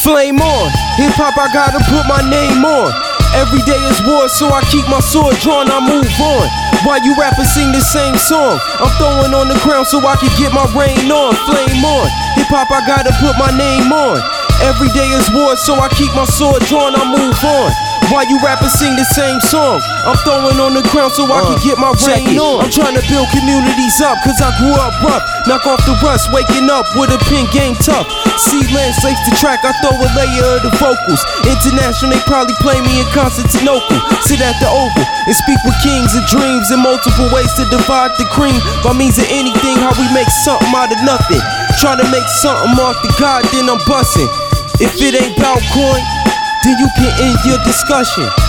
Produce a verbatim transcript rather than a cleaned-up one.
Flame on, hip hop I gotta put my name on. Every day is war, so I keep my sword drawn, I move on. While you rappers sing the same song, I'm throwing on the ground so I can get my rain on. Flame on, hip hop I gotta put my name on. Every day is war, so I keep my sword drawn, I move on. While you rappers sing the same song, I'm throwing on the ground so I uh, can get my rain on. I'm trying to build communities up, cause I grew up rough. Knock off the rust, waking up with a pen game tough. See landscapes the track, I throw a layer of the vocals. International, they probably play me in Constantinople. Sit at the Oval and speak with kings and dreams and multiple ways to divide the cream. By means of anything, how we make something out of nothing. Try to make something off the God, then I'm busting. If it ain't bout coin, then you can end your discussion.